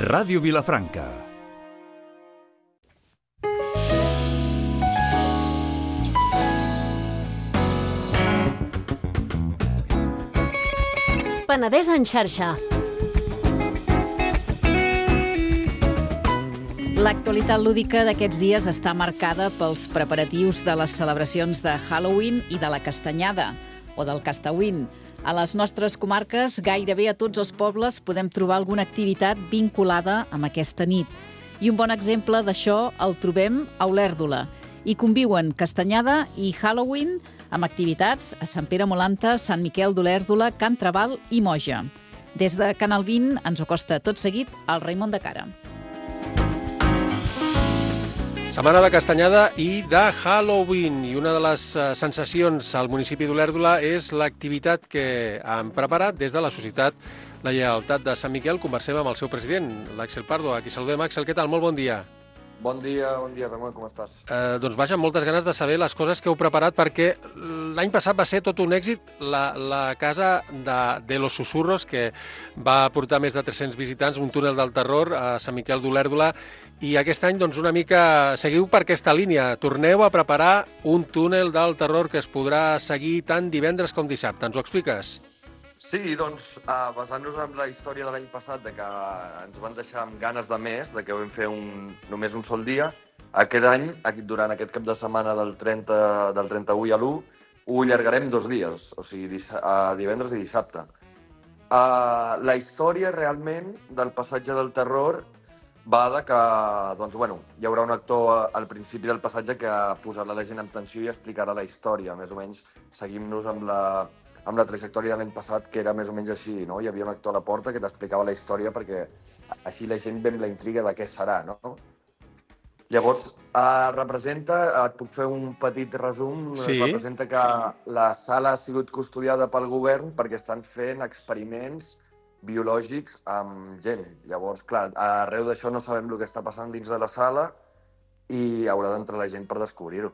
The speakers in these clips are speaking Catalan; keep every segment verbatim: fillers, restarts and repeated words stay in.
Ràdio Vilafranca. Penedès en xarxa. L'actualitat lúdica d'aquests dies està marcada pels preparatius de les celebracions de Halloween i de la Castanyada, o del Castawin. A les nostres comarques, gairebé a tots els pobles podem trobar alguna activitat vinculada amb aquesta nit. I un bon exemple d'això el trobem a Olèrdola. Hi conviuen Castanyada i Halloween amb activitats a Sant Pere Molanta, Sant Miquel d'Olèrdola, Can Trabal i Moja. Des de Canal vint ens ho acosta tot seguit el Raimon de Cara. Setmana de Castanyada i de Halloween. I una de les sensacions al municipi d'Olèrdola és l'activitat que han preparat des de la Societat La Lleialtat de Sant Miquel. Conversem amb el seu president, l'Àxel Pardo. Aquí saludem. Àxel, què tal? Molt bon dia. Bon dia, bon dia, Ramon, com estàs? Eh, doncs vaja, amb moltes ganes de saber les coses que heu preparat, perquè l'any passat va ser tot un èxit la, la casa de, de los Susurros, que va portar més de tres-cents visitants, un túnel del terror a Sant Miquel d'Olèrdola, i aquest any doncs una mica seguiu per aquesta línia. Torneu a preparar un túnel del terror que es podrà seguir tant divendres com dissabte. Ens ho expliques? Sí, doncs, uh, basant-nos en la història de l'any passat, de que ens van deixar amb ganes de més, de que vam fer un, només un sol dia, aquest any, durant aquest cap de setmana del, trenta, del trenta-u i a l'u, ho allargarem dos dies, o sigui, uh, divendres i dissabte. Uh, la història, realment, del passatge del terror va de que, doncs, bueno, hi haurà un actor al principi del passatge que posarà la gent en tensió i explicarà la història, més o menys seguim-nos amb la... amb la trajectòria de l'any passat, que era més o menys així, no? Hi havia un actor a la porta que t'explicava la història perquè així la gent ve amb la intriga de què serà, no? Llavors, eh, representa, et puc fer un petit resum, sí. Representa que la sala ha sigut custodiada pel govern perquè estan fent experiments biològics amb gent. Llavors, clar, arreu d'això no sabem el que està passant dins de la sala i haurà d'entrar la gent per descobrir-ho.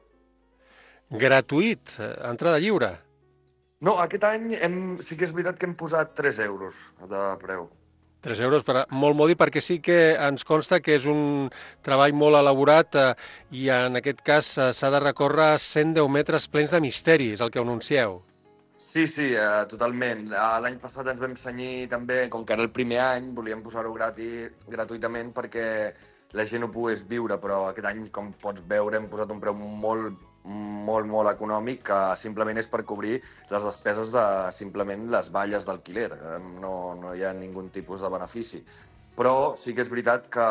Gratuït, entrada lliure. No, aquest any hem, sí que és veritat que hem posat tres euros de preu. tres euros, per, molt mòdic, perquè sí que ens consta que és un treball molt elaborat eh, i en aquest cas eh, s'ha de recórrer cent deu metres plens de misteri, és el que anuncieu. Sí, sí, eh, totalment. L'any passat ens vam cenyir també, com que era el primer any, volíem posar-ho grati, gratuïtament perquè la gent ho pogués viure, però aquest any, com pots veure, hem posat un preu molt molt, molt econòmic, que simplement és per cobrir les despeses de simplement les valles d'alquiler. No, no hi ha ningun tipus de benefici. Però sí que és veritat que,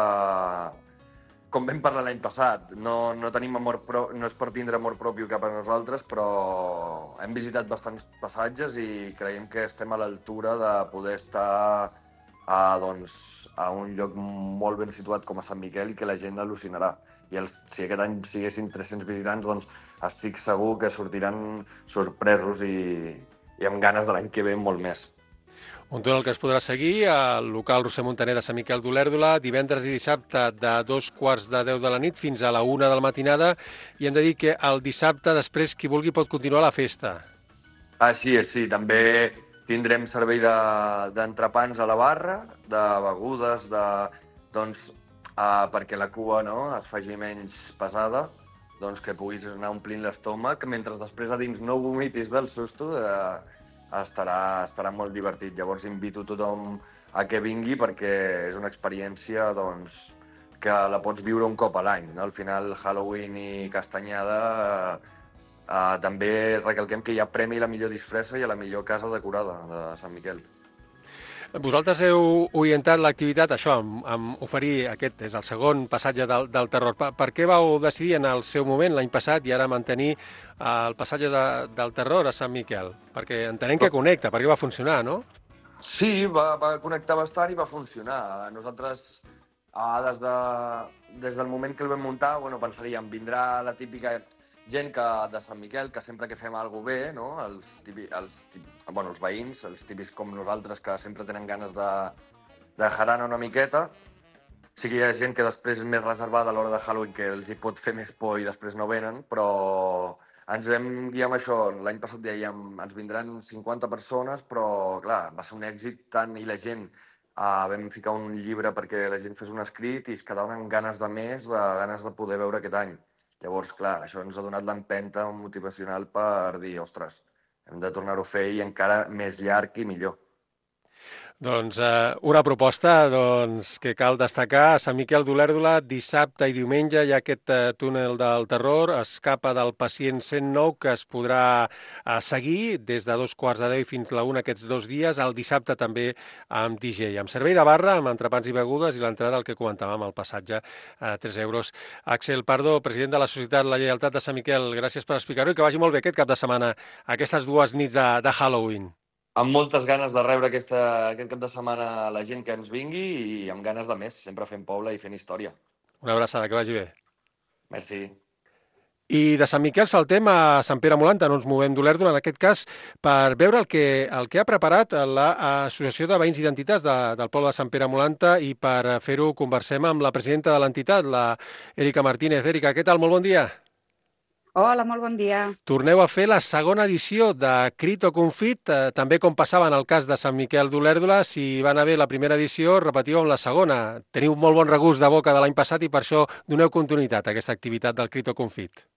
com vam parlar l'any passat, no, no tenim amor pro, no és per tindre amor propi cap a nosaltres, però hem visitat bastants passatges i creiem que estem a l'altura de poder estar a, doncs, a un lloc molt ben situat com a Sant Miquel i que la gent al·lucinarà. I els, si aquest any siguessin tres-cents visitants, doncs estic segur que sortiran sorpresos i, i amb ganes de l'any que ve molt més. Un túnel que es podrà seguir al local Roser Montaner de Sant Miquel d'Olèrdola divendres i dissabte de dos quarts de deu de la nit fins a la una de la matinada, i hem de dir que el dissabte després qui vulgui pot continuar la festa. Així és, sí. També tindrem servei d'entrepans a la barra, de begudes, de, doncs, Uh, perquè la cua, no, es faci menys pesada, doncs que puguis anar omplint l'estómac, mentre després a dins no vomitis del susto, uh, estarà, estarà molt divertit. Llavors invito tothom a que vingui perquè és una experiència, doncs, que la pots viure un cop a l'any, no? Al final, Halloween i Castanyada uh, uh, també recalquem que hi ha premi a la millor disfressa i a la millor casa decorada de Sant Miquel. Vosaltres heu orientat l'activitat, això, amb, amb oferir aquest, és el segon passatge del, del terror. Per, per què vau decidir en el seu moment, l'any passat, i ara mantenir el passatge de, del terror a Sant Miquel? Perquè entenem que connecta, perquè va funcionar, no? Sí, va, va connectar bastant i va funcionar. Nosaltres, ah, des, de, des del moment que el vam muntar, bueno, pensaríem, vindrà la típica gent que, de Sant Miquel, que sempre que fem alguna cosa bé, no? els, tipi, els, tipi, bueno, els veïns, els típics com nosaltres, que sempre tenen ganes de, de jarana una miqueta. Sí que hi ha gent que després és més reservada a l'hora de Halloween, que els hi pot fer més por i després no venen, però ens vam guiar amb això. L'any passat dèiem, ens vindran cinquanta persones, però clar, va ser un èxit tant i la gent Uh, vam ficar un llibre perquè la gent fes un escrit i es quedaven amb ganes de més, de ganes de poder veure aquest any. Llavors, clar, això ens ha donat l'empenta motivacional per dir, ostres, hem de tornar-ho a fer i encara més llarg i millor. Doncs eh, una proposta doncs, que cal destacar. A Sant Miquel d'Olèrdola, dissabte i diumenge hi ha aquest eh, túnel del terror, escapa del pacient cent nou, que es podrà eh, seguir des de dos quarts de deu fins a la una aquests dos dies, el dissabte també amb D J, amb servei de barra, amb entrepans i begudes i l'entrada, el que comentàvem, el passatge a tres euros. Axel Pardo, president de la Societat La Lleialtat de Sant Miquel, gràcies per explicar-ho i que vagi molt bé aquest cap de setmana, aquestes dues nits de, de Halloween. Amb moltes ganes de rebre aquesta, aquest cap de setmana a la gent que ens vingui i amb ganes de més, sempre fent poble i fent història. Una abraçada, que vagi bé. Merci. I de Sant Miquel saltem a Sant Pere Molanta, no ens movem d'Olèrdola, en aquest cas, per veure el que, el que ha preparat l'Associació de Veïns i d'Entitats de, del poble de Sant Pere Molanta, i per fer-ho conversem amb la presidenta de l'entitat, la Erika Martínez. Erika, què tal? Molt bon dia. Hola, molt bon dia. Torneu a fer la segona edició de Crit o Confit, eh, també com passava en el cas de Sant Miquel d'Olèrdola. Si va anar bé la primera edició, repetiu amb la segona. Teniu molt bon regust de boca de l'any passat i per això doneu continuïtat a aquesta activitat del Crit o Confit.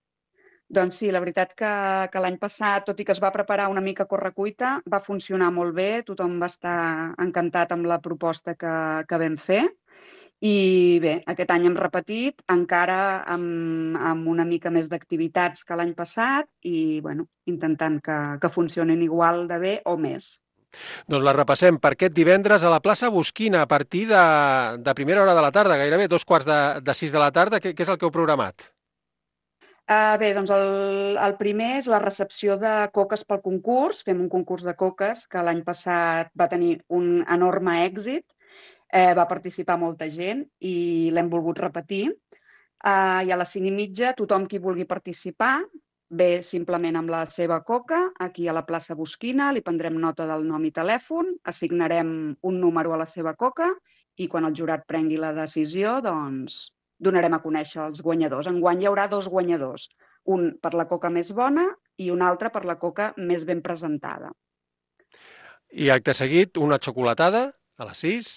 Doncs sí, la veritat que, que l'any passat, tot i que es va preparar una mica a correcuita, va funcionar molt bé, tothom va estar encantat amb la proposta que, que vam fer. I bé, aquest any hem repetit, encara amb, amb una mica més d'activitats que l'any passat i bueno, intentant que, que funcionin igual de bé o més. Doncs la repassem per aquest divendres a la plaça Bosquina, a partir de, de primera hora de la tarda, gairebé dos quarts de, de sis de la tarda. Què, què és el que heu programat? Uh, bé, doncs el, el primer és la recepció de coques pel concurs. Fem un concurs de coques que l'any passat va tenir un enorme èxit. Eh, va participar molta gent i l'hem volgut repetir. Eh, I a les cinc i mitja tothom qui vulgui participar ve simplement amb la seva coca aquí a la plaça Bosquina, li prendrem nota del nom i telèfon, assignarem un número a la seva coca i quan el jurat prengui la decisió doncs donarem a conèixer els guanyadors. Enguany hi haurà dos guanyadors, un per la coca més bona i un altre per la coca més ben presentada. I acte seguit, una xocolatada a les sis.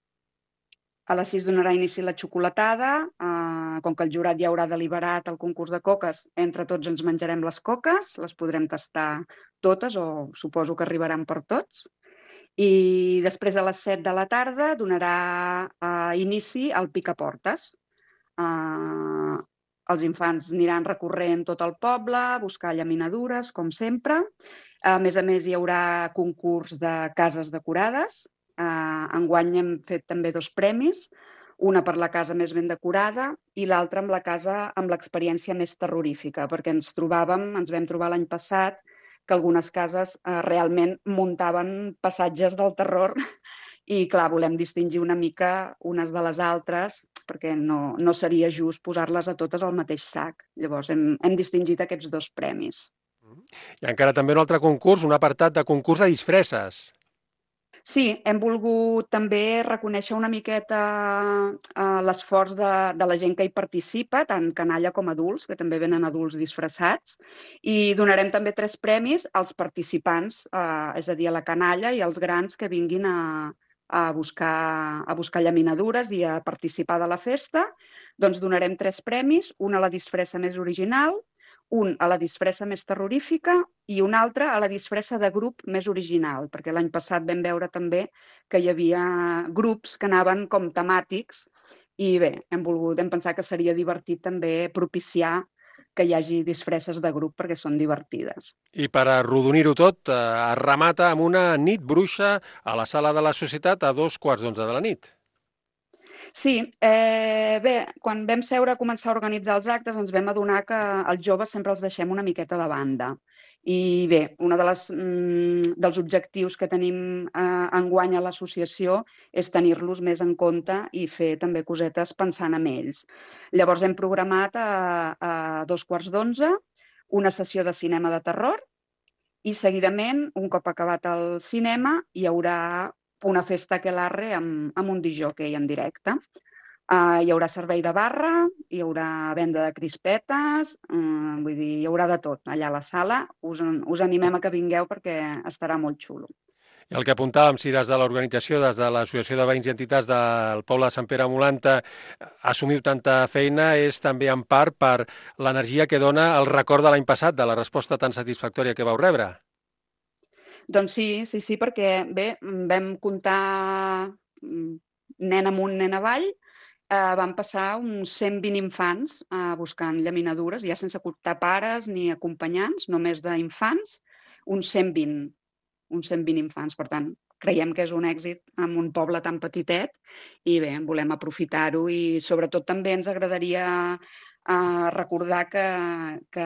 A les sis donarà inici la xocolatada. Eh, com que el jurat ja haurà deliberat el concurs de coques, entre tots ens menjarem les coques, les podrem tastar totes o suposo que arribaran per tots. I després a les set de la tarda donarà eh, inici al picaportes. Eh, els infants aniran recorrent tot el poble, a buscar llaminadures, com sempre. A més a més, hi haurà concurs de cases decorades. Uh, enguany hem fet també dos premis, una per la casa més ben decorada i l'altra amb la casa amb l'experiència més terrorífica, perquè ens trobàvem, ens vam trobar l'any passat que algunes cases uh, realment muntaven passatges del terror i clar, volem distingir una mica unes de les altres perquè no, no seria just posar-les a totes al mateix sac. Llavors hem, hem distingit aquests dos premis. I encara també un altre concurs, un apartat de concurs de disfresses. Sí, hem volgut també reconèixer una miqueta eh, l'esforç de, de la gent que hi participa, tant canalla com adults, que també venen adults disfressats, i donarem també tres premis als participants, eh, és a dir, a la canalla i als grans que vinguin a, a, buscar, a buscar llaminadures i a participar de la festa. Doncs donarem tres premis, un a la disfressa més original, un a la disfressa més terrorífica i un altre a la disfressa de grup més original, perquè l'any passat vam veure també que hi havia grups que anaven com temàtics i bé, hem volgut, hem pensat que seria divertit també propiciar que hi hagi disfresses de grup perquè són divertides. I per arrodonir-ho tot, eh, es remata amb una nit bruixa a la sala de la Societat a dos quarts d'onze de la nit. Sí, eh, bé, quan vam seure a començar a organitzar els actes ens vam adonar que els joves sempre els deixem una miqueta de banda. I bé, un de les, mm, dels objectius que tenim eh, enguany a l'associació és tenir-los més en compte i fer també cosetes pensant en ells. Llavors hem programat a, a dos quarts d'onze una sessió de cinema de terror i seguidament, un cop acabat el cinema, hi haurà una festa aquelarre amb, amb un discjòquei en directe. Uh, hi haurà servei de barra, hi haurà venda de crispetes, uh, vull dir, hi haurà de tot allà a la sala. Us, us animem a que vingueu perquè estarà molt xulo. I el que apuntàvem, si des de l'organització, des de l'Associació de Veïns i Entitats del poble de Sant Pere Molanta, assumiu tanta feina, és també en part per l'energia que dona el record de l'any passat, de la resposta tan satisfactòria que vau rebre. Doncs sí, sí, sí, perquè bé, vam comptar nen amunt, nen avall, eh, van passar uns cent vint infants eh, buscant llaminadures, ja sense comptar pares ni acompanyants, només d'infants, uns cent vint. uns cent vint infants, per tant, creiem que és un èxit en un poble tan petitet i bé, volem aprofitar-ho i sobretot també ens agradaria eh, recordar que, que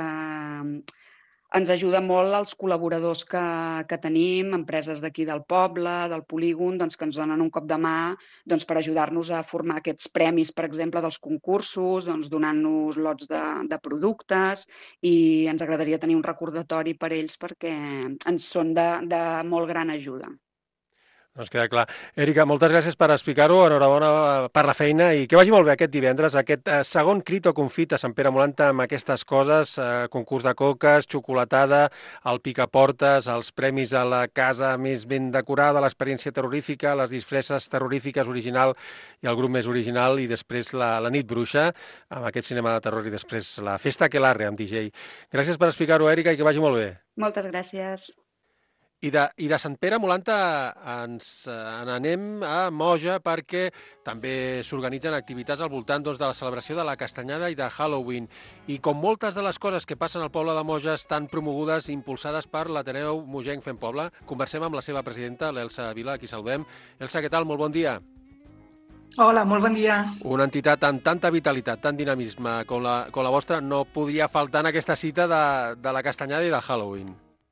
ens ajuda molt els col·laboradors que, que tenim, empreses d'aquí del poble, del polígon, doncs, que ens donen un cop de mà doncs, per ajudar-nos a formar aquests premis, per exemple, dels concursos, doncs, donant-nos lots de, de productes i ens agradaria tenir un recordatori per ells perquè ens són de, de molt gran ajuda. Doncs queda clar. Èrica, moltes gràcies per explicar-ho, enhorabona per la feina i que vagi molt bé aquest divendres, aquest eh, segon crit o confit a Sant Pere Molanta amb aquestes coses, eh, concurs de coques, xocolatada, el picaportes, els premis a la casa més ben decorada, l'experiència terrorífica, les disfresses terrorífiques original i el grup més original i després la, la nit bruixa amb aquest cinema de terror i després la festa Aquelarre amb D J. Gràcies per explicar-ho, Èrica, i que vagi molt bé. Moltes gràcies. I de, I de Sant Pere Molanta ens en anem a Moja perquè també s'organitzen activitats al voltant doncs, de la celebració de la Castanyada i de Halloween. I com moltes de les coses que passen al poble de Moja estan promogudes i impulsades per l'Ateneu Mogenc Fem Poble, conversem amb la seva presidenta, l'Elsa Vila, a qui saludem. Elsa, què tal? Molt bon dia. Hola, molt bon dia. Una entitat amb tanta vitalitat, tant dinamisme com la, com la vostra, no podia faltar en aquesta cita de, de la Castanyada i del Halloween.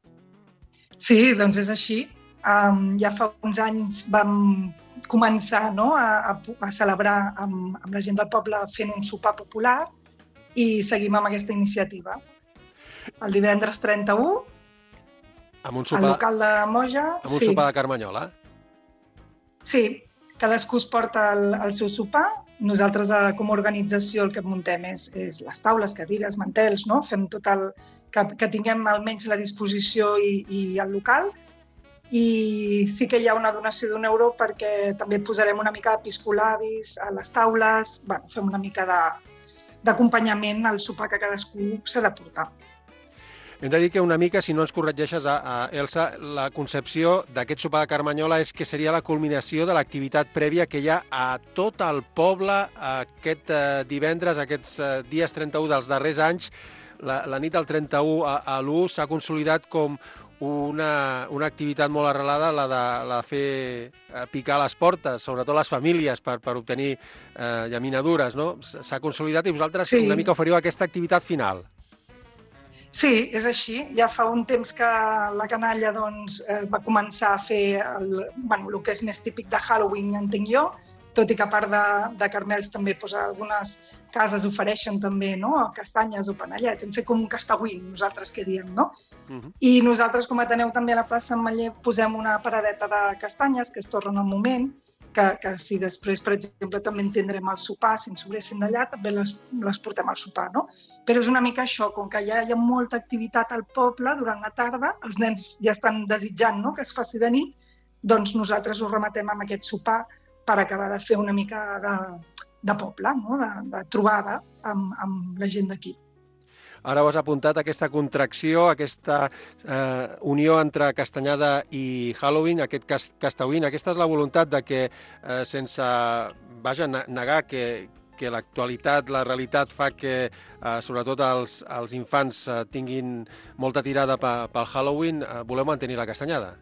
Sí, doncs és així. Um, ja fa uns anys vam començar no, a, a celebrar amb, amb la gent del poble fent un sopar popular i seguim amb aquesta iniciativa. El divendres trenta-u, amb un sopar, al local de Moja... Amb un sí. sopar de Carmanyola? Sí, cadascú es porta el, el seu sopar. Nosaltres, com a organització, el que muntem és, és les taules, cadires, mantels, no? Fem tot el... Que, que tinguem almenys la disposició i, i el local. I sí que hi ha una donació d'un euro perquè també posarem una mica de piscolabis a les taules, bueno, fem una mica d'acompanyament al sopar que cadascú s'ha de portar. Hem de dir que una mica, si no ens corregeixes, a, a Elsa, la concepció d'aquest sopar de Carmanyola és que seria la culminació de l'activitat prèvia que hi ha a tot el poble aquest eh, divendres, aquests eh, dies trenta-u dels darrers anys. La, la nit del trenta-u a, a l'u s'ha consolidat com una, una activitat molt arrelada, la de, la de fer eh, picar les portes, sobretot les famílies, per, per obtenir eh, llaminadures, no? S'ha consolidat i vosaltres sí. una mica oferiu aquesta activitat final. Sí, és així. Ja fa un temps que la canalla doncs, eh, va començar a fer el, bueno, el que és més típic de Halloween, entenc jo, tot i que a part de, de carmels també pues, algunes cases ofereixen també no? Castanyes o panellets. Hem fet com un castawin, nosaltres que diem, no? Uh-huh. I nosaltres, com a Ateneu, també a la plaça Ametller posem una paradeta de castanyes que es tornen al moment, que, que si després, per exemple, també en tindrem el sopar, si ens sobressin d'allà, també les, les portem al sopar, no? Però és una mica això, com que ja hi ha molta activitat al poble durant la tarda, els nens ja estan desitjant no? Que es faci de nit, doncs nosaltres ho rematem amb aquest sopar per acabar de fer una mica de, de poble, no? de, de trobada amb, amb la gent d'aquí. Ara ho has apuntat, aquesta contracció, aquesta eh, unió entre Castanyada i Halloween, aquest cast castawin. Aquesta és la voluntat de que, eh, sense vaja, negar que, que l'actualitat, la realitat fa que, eh, sobretot els, els infants, eh, tinguin molta tirada pel Halloween, eh, voleu mantenir la Castanyada?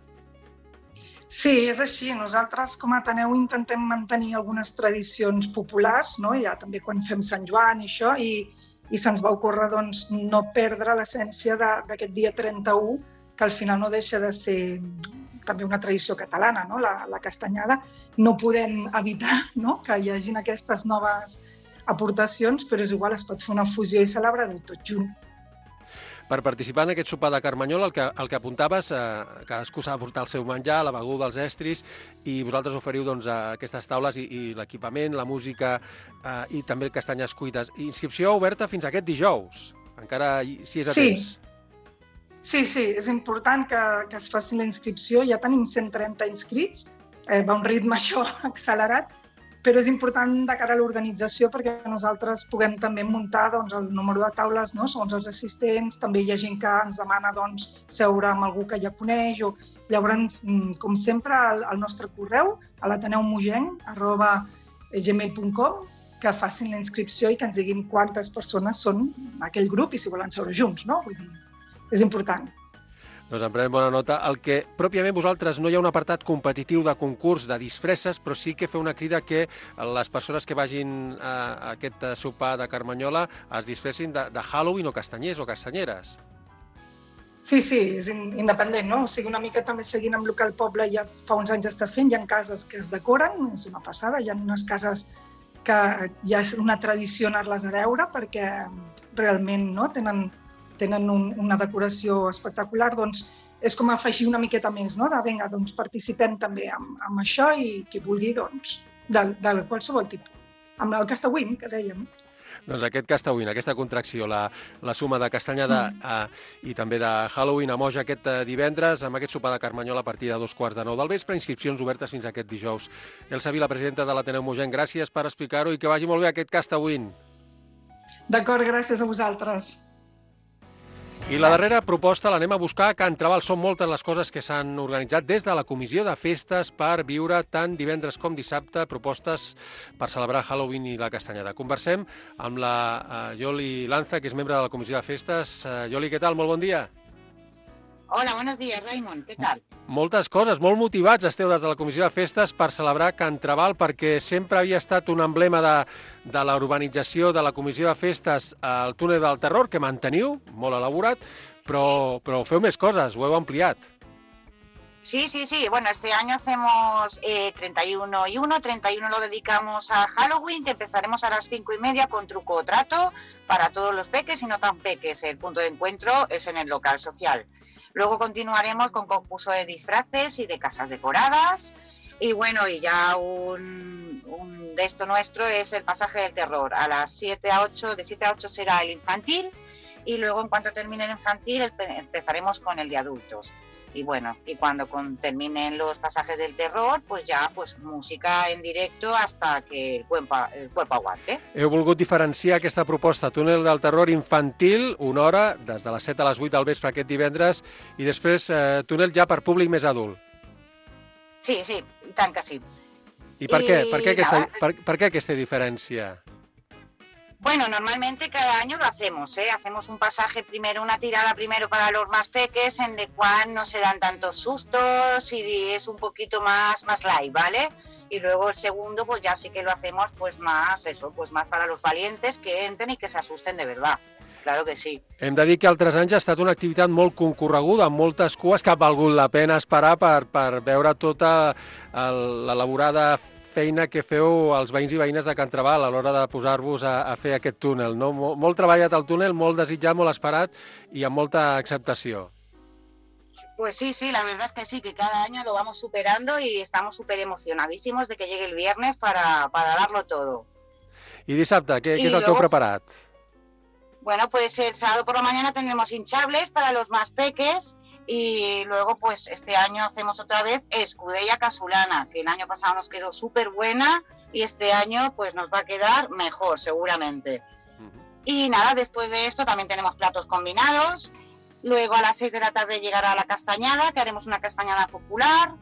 Sí, és així. Nosaltres, com a Ateneu, intentem mantenir algunes tradicions populars, no? Ja també quan fem Sant Joan i això, i, i se'ns va ocórrer doncs, no perdre l'essència d'aquest dia trenta-u, que al final no deixa de ser també una tradició catalana, no? la, la castanyada. No podem evitar no? Que hi hagin aquestes noves aportacions, però és igual, es pot fer una fusió i celebrar-ho tot junt. Per participar en aquest sopar de Carmanyola, el que, el que apuntaves, eh, cadascú s'ha de portar el seu menjar, la beguda, els estris, i vosaltres oferiu doncs, aquestes taules i, i l'equipament, la música eh, i també castanyes cuites. Inscripció oberta fins aquest dijous, encara si és a sí. temps. Sí, sí, és important que, que es faci la inscripció. Ja tenim cent trenta inscrits, eh, va un ritme això accelerat, però és important de cara a l'organització perquè nosaltres puguem també muntar doncs, el número de taules, no? Segons els assistents. També hi ha gent que ens demana doncs, seure amb algú que ja coneix. O... Llavors, com sempre, al, al nostre correu, a l'ateneumugenc, arroba gmail punt com, que facin la inscripció i que ens diguin quantes persones són aquell grup i si volen seure junts, no? Vull dir, és important. Doncs en prenem bona nota. El que pròpiament vosaltres no hi ha un apartat competitiu de concurs de disfresses, però sí que fer una crida que les persones que vagin a aquest sopar de Carmanyola es disfressin de, de Halloween o castanyers o castanyeres. Sí, sí, és independent, no? O sigui, una mica també seguint amb el que el poble ja fa uns anys està fent. Hi ha cases que es decoren, és una passada. Hi ha unes cases que ja és una tradició anar-les a veure perquè realment no? tenen, tenen un, una decoració espectacular. Doncs és com afegir una miqueta més, no? De vinga, doncs participem també amb, amb això i qui vulgui, doncs, de, de qualsevol tipus. Amb el Castawin, que dèiem. Doncs aquest Castawin, aquesta contracció, la, la suma de castanyada mm. eh, i també de Halloween a Moja aquest eh, divendres, amb aquest sopar de Carmanyola a partir de dos quarts de nou del vespre, inscripcions obertes fins a aquest dijous. Elsa Vila, presidenta de l'Ateneu Mogenc, gràcies per explicar-ho i que vagi molt bé aquest Castawin. D'acord, gràcies a vosaltres. I la darrera proposta l'anem a buscar a Can Trabal. Són moltes les coses que s'han organitzat des de la Comissió de Festes per viure tant divendres com dissabte propostes per celebrar Halloween i la castanyada. Conversem amb la uh, Yoli Lanza, que és membre de la Comissió de Festes. Uh, Yoli, què tal? Molt bon dia. Hola, buenos días, Raimon. ¿Qué tal? Moltes coses, molt motivats esteu des de la Comissió de Festes per celebrar Can Trabal, perquè sempre havia estat un emblema de, de la urbanització de la Comissió de Festes al túnel del Terror, que manteniu, molt elaborat, però, sí. però feu més coses, ho heu ampliat. Sí, sí, sí. Bueno, este año hacemos eh, treinta y uno y uno. treinta y uno lo dedicamos a Halloween, que empezaremos a las cinco y media con truco o trato para todos los peques y no tan peques. El punto de encuentro es en el local social. Luego continuaremos con concurso de disfraces y de casas decoradas. Y bueno, y ya un, un de esto nuestro es el pasaje del terror. A las siete a ocho, de siete a ocho será el infantil. Y luego, en cuanto termine el infantil, empezaremos con el de adultos. Y bueno, y cuando con, terminen los pasajes del terror, pues ya pues música en directo hasta que el cuerpo, el cuerpo aguante. Heu volgut diferenciar aquesta proposta, túnel del terror infantil, una hora, des de les set a les vuit del vespre aquest divendres, i després eh, túnel ja per públic més adult. Sí, sí, i tant que sí. I per, I, què? Per, què aquesta, per, per què aquesta diferència? Bueno, normalmente cada año lo hacemos, ¿eh? Hacemos un pasaje primero, una tirada primero para los más peques, en el cual no se dan tantos sustos y es un poquito más, más light, ¿vale? Y luego el segundo, pues ya sí que lo hacemos pues más, eso, pues más para los valientes que entren y que se asusten de verdad. Claro que sí. Hem de dir que altres anys ha estat una activitat molt concorreguda, amb moltes cues, que ha valgut la pena esperar per, per veure tota l'elaborada feina que feu els veïns i veïnes de Can Trabal a l'hora de posar-vos a, a fer aquest túnel, no? Molt, molt treballat el túnel, molt desitjat, molt esperat i amb molta acceptació. Pues sí, sí, la verdad es que sí, que cada año lo vamos superando y estamos súper emocionadísimos de que llegue el viernes para, para darlo todo. I dissabte, què, què és el luego, que heu preparat? Bueno, pues el sábado por la mañana tendremos hinchables para los más peques. Y luego, pues, este año hacemos otra vez escudella casulana, que el año pasado nos quedó súper buena y este año, pues, nos va a quedar mejor, seguramente. Uh-huh. Y nada, después de esto también tenemos platos combinados. Luego, a las seis de la tarde llegará la castañada, que haremos una castañada popular.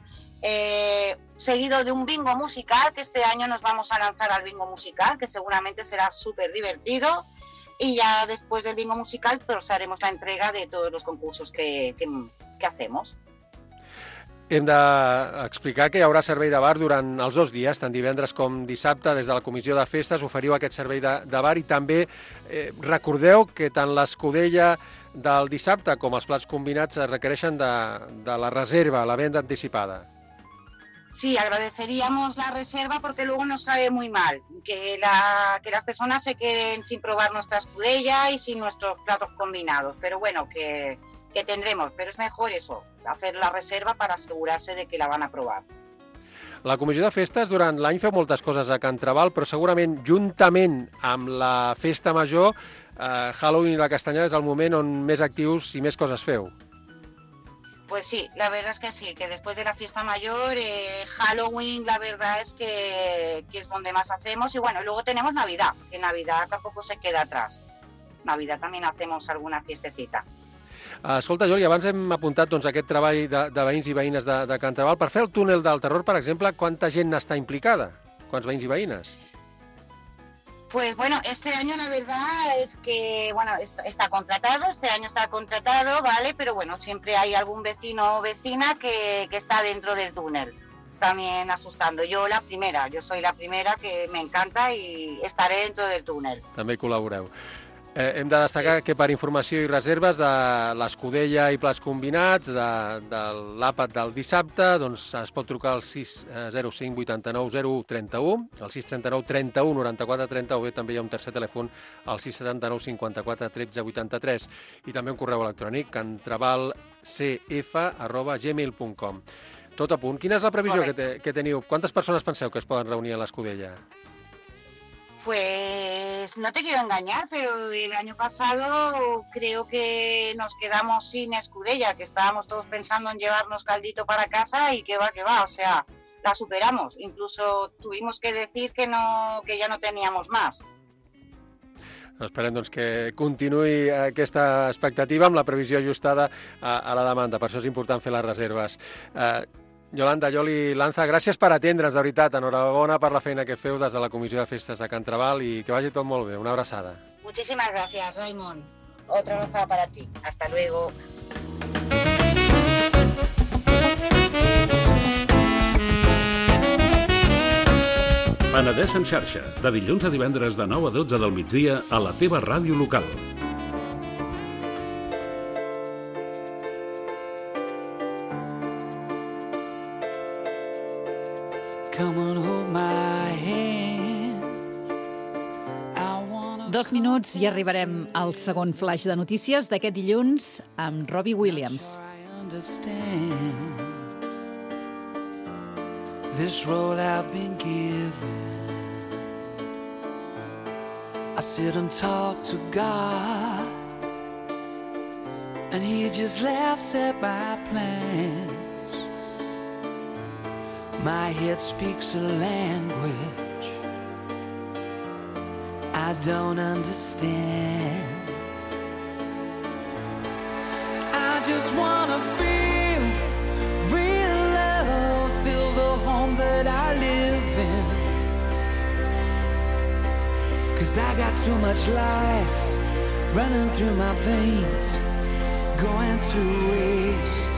Eh, seguido de un bingo musical, que este año nos vamos a lanzar al bingo musical, que seguramente será súper divertido. Y ya después del bingo musical pues haremos la entrega de todos los concursos que, que, que hacemos. Hem d'explicar que hi haurà servei de bar durant els dos dies, tant divendres com dissabte. Des de la Comissió de Festes oferiu aquest servei de, de bar i també eh, recordeu que tant l'escudella del dissabte com els plats combinats requereixen de, de la reserva, la venda anticipada. Sí, agradeceríamos la reserva porque luego nos sabe muy mal que, la, que las personas se queden sin probar nuestra escudella y sin nuestros platos combinados. Pero bueno, que, que tendremos. Pero es mejor eso, hacer la reserva para asegurarse de que la van a probar. La Comissió de Festes durant l'any feu moltes coses a Can Trabal, però segurament juntament amb la Festa Major, eh, Halloween i la Castanyada és el moment on més actius i més coses feu. Pues sí, la verdad es que sí, que después de la fiesta mayor, eh, Halloween la verdad es que, que es donde más hacemos. Y bueno, luego tenemos Navidad, que Navidad tampoco se queda atrás. Navidad también hacemos alguna fiestecita. Escolta, Joli, abans hem apuntat doncs, aquest treball de, de veïns i veïnes de, de Can Trabal. Per fer el túnel del terror, per exemple, quanta gent està implicada? Quants veïns i veïnes? Pues bueno, este año la verdad es que, bueno, está, está contratado, este año está contratado, ¿vale? Pero bueno, siempre hay algún vecino o vecina que, que está dentro del túnel, también asustando. Yo la primera, yo soy la primera que me encanta y estaré dentro del túnel. També col·laboreu. Eh, hem de destacar sí. que per informació i reserves de l'Escudella i Plats Combinats, de, de l'àpat del dissabte, doncs es pot trucar al sis zero cinc vuitanta-nou zero u trenta-u, al sis trenta nou trenta u noranta-quatre trenta, o bé també hi ha un tercer telèfon al sis setanta-nou cinquanta-quatre tretze vuitanta-tres, i també un correu electrònic, cantrabalcf arroba gmail punt com. Tot a punt. Quina és la previsió que, te, que teniu? Quantes persones penseu que es poden reunir a l'Escudella? Pues no te quiero engañar, pero el año pasado creo que nos quedamos sin Escudella, que estábamos todos pensando en llevarnos caldito para casa y que va, que va, o sea, la superamos. Incluso tuvimos que decir que no, que ya no teníamos más. Esperem doncs, que continuï aquesta expectativa amb la previsió ajustada a, a la demanda. Per això és important fer les reserves. Eh, Yolanda, Joli, Lanza, gràcies per atendre'ns, de veritat. Enhorabona per la feina que feu des de la Comissió de Festes de Can Trabal i que vagi tot molt bé. Una abraçada. Muchísimas gracias, Raimon. Otra abraçada para ti. Hasta luego. Penedès en xarxa, de dilluns a divendres de nou a dotze del migdia a la teva ràdio local. Dos minuts i arribarem al segon flash de notícies d'aquest dilluns amb Robbie Williams. This road I've been given, I sit and talk to God, and He just laughs at my plans. My head speaks a language I don't understand. I just wanna feel real love, feel the home that I live in. 'Cause I got too much life running through my veins, going to waste.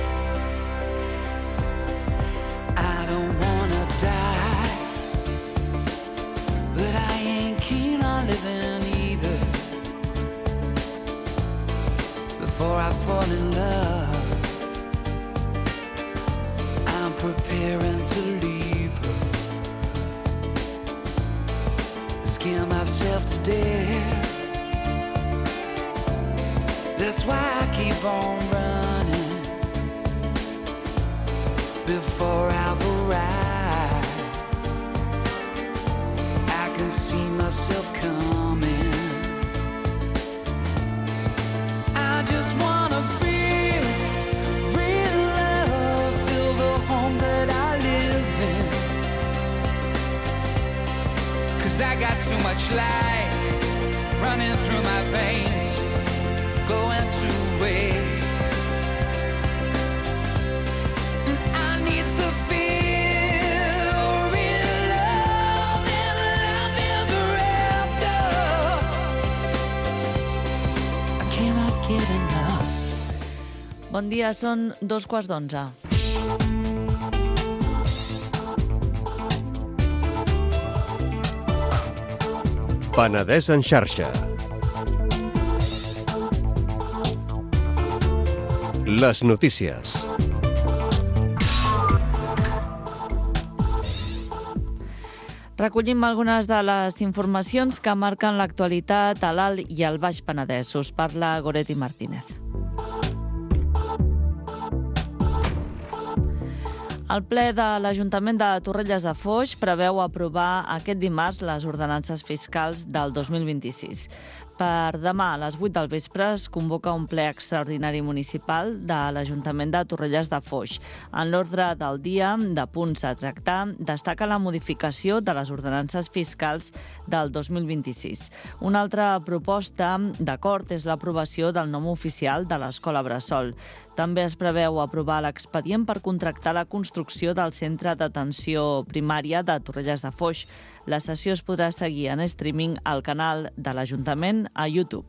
I don't wanna die, but I ain't keen on living either. Before I fall in love, I'm preparing to leave her. Scare myself to death. That's why I keep on running before I've arrived. I can see myself coming. I just wanna feel real love, feel the home that I live in. 'Cause I got too much life running through my veins, going to waste. And I need to feel real love and love ever after. I cannot get enough. Bon dia, són dos quarts d'onze. Penedès en xarxa. Les notícies. Recollim algunes de les informacions que marquen l'actualitat a l'Alt i al Baix Penedès. Us parla Goretti Martínez. El ple de l'Ajuntament de Torrelles de Foix preveu aprovar aquest dimarts les ordenances fiscals del dos mil vint-i-sis. Per demà, a les vuit del vespre, es convoca un ple extraordinari municipal de l'Ajuntament de Torrelles de Foix. En l'ordre del dia de punts a tractar, destaca la modificació de les ordenances fiscals del dos mil vint-i-sis. Una altra proposta d'acord és l'aprovació del nom oficial de l'Escola Bressol. També es preveu aprovar l'expedient per contractar la construcció del centre d'atenció primària de Torrelles de Foix. La sessió es podrà seguir en streaming al canal de l'Ajuntament a YouTube.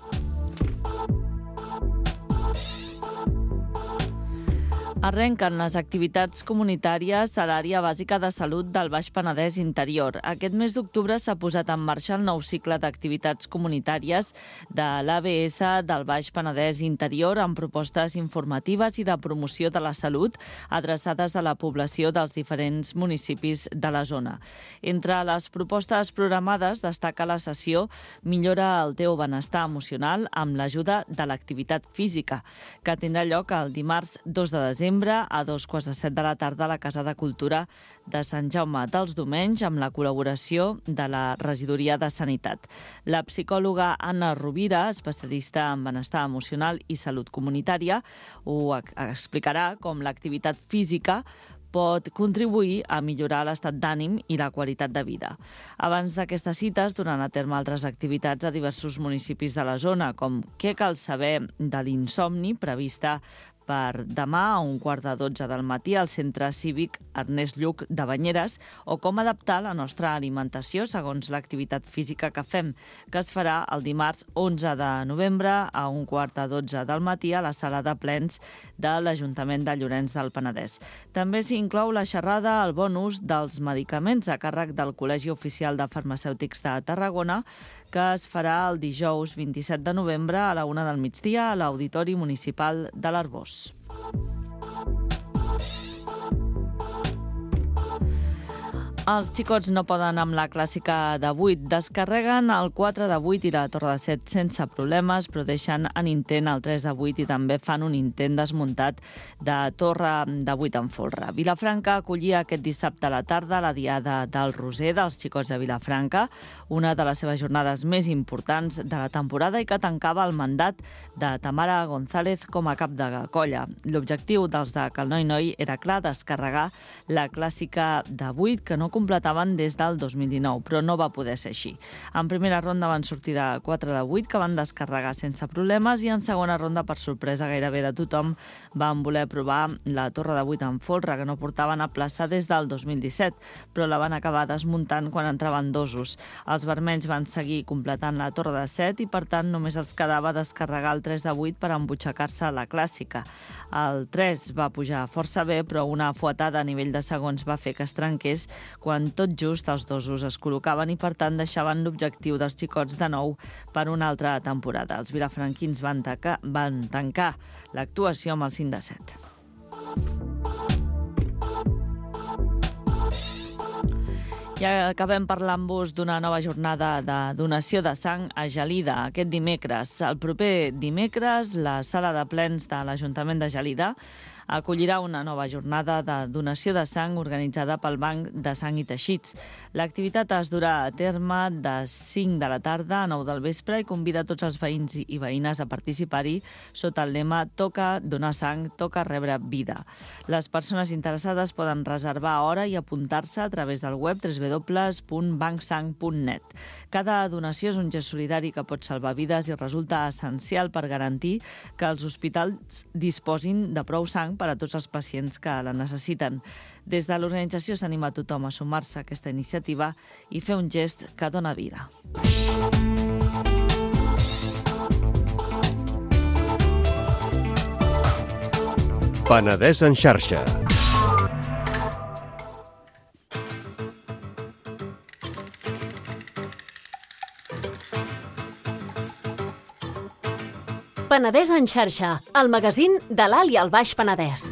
Arrenquen les activitats comunitàries a l'àrea bàsica de salut del Baix Penedès interior. Aquest mes d'octubre s'ha posat en marxa el nou cicle d'activitats comunitàries de l'A B S del Baix Penedès interior amb propostes informatives i de promoció de la salut adreçades a la població dels diferents municipis de la zona. Entre les propostes programades destaca la sessió Millora el teu benestar emocional amb l'ajuda de l'activitat física, que tindrà lloc el dimarts dos de desembre a dos quarts de set de la tarda a la Casa de Cultura de Sant Jaume dels Domenys amb la col·laboració de la Regidoria de Sanitat. La psicòloga Anna Rovira, especialista en benestar emocional i salut comunitària, ho explicarà com l'activitat física pot contribuir a millorar l'estat d'ànim i la qualitat de vida. Abans d'aquestes cites, duran a terme altres activitats a diversos municipis de la zona, com què cal saber de l'insomni, prevista per demà a un quart de dotze del matí al Centre Cívic Ernest Lluch de Banyeres, o com adaptar la nostra alimentació segons l'activitat física que fem, que es farà el dimarts onze de novembre a un quart de dotze del matí a la sala de plens de l'Ajuntament de Llorenç del Penedès. També s'hi inclou la xerrada al bon ús dels medicaments a càrrec del Col·legi Oficial de Farmacèutics de Tarragona, que es farà el dijous vint-i-set de novembre a la una del migdia a l'Auditori Municipal de l'Arboç. Els xicots no poden amb la clàssica de vuit. Descarreguen el quatre de vuit i la torre de set sense problemes, però deixen en intent el tres de vuit i també fan un intent desmuntat de torre de vuit en folre. Vilafranca acollia aquest dissabte a la tarda la Diada del Roser dels xicots de Vilafranca, una de les seves jornades més importants de la temporada i que tancava el mandat de Tamara González com a cap de colla. L'objectiu dels de Calnoi Noi era clar, descarregar la clàssica de vuit que no completaven des del dos mil dinou, però no va poder ser així. En primera ronda van sortir de quatre de vuit, que van descarregar sense problemes, i en segona ronda, per sorpresa gairebé de tothom, van voler provar la torre de vuit en folre, que no portaven a plaça des del dos mil disset, però la van acabar desmuntant quan entraven dosos. Els vermells van seguir completant la torre de set i, per tant, només els quedava descarregar el tres de vuit per embutxacar-se la clàssica. El tres va pujar força bé, però una fuetada a nivell de segons va fer que es trenqués quan tot just els dosos es col·locaven i, per tant, deixaven l'objectiu dels xicots de nou per una altra temporada. Els vilafranquins van, tacar, van tancar l'actuació amb el cinc de set. I acabem parlant-vos d'una nova jornada de donació de sang a Gelida aquest dimecres. El proper dimecres, la sala de plens de l'Ajuntament de Gelida acollirà una nova jornada de donació de sang organitzada pel Banc de Sang i Teixits. L'activitat es durà a terme de cinc de la tarda a nou del vespre i convida tots els veïns i veïnes a participar-hi sota el lema Toca donar sang, toca rebre vida. Les persones interessades poden reservar hora i apuntar-se a través del web w w w punt bancsang punt net. Cada donació és un gest solidari que pot salvar vides i resulta essencial per garantir que els hospitals disposin de prou sang per a tots els pacients que la necessiten. Des de l'organització s'anima a tothom a sumar-se a aquesta iniciativa i fer un gest que dona vida. Penedès en xarxa. Penedès en xarxa, el magazín de l'Alt i el Baix Penedès.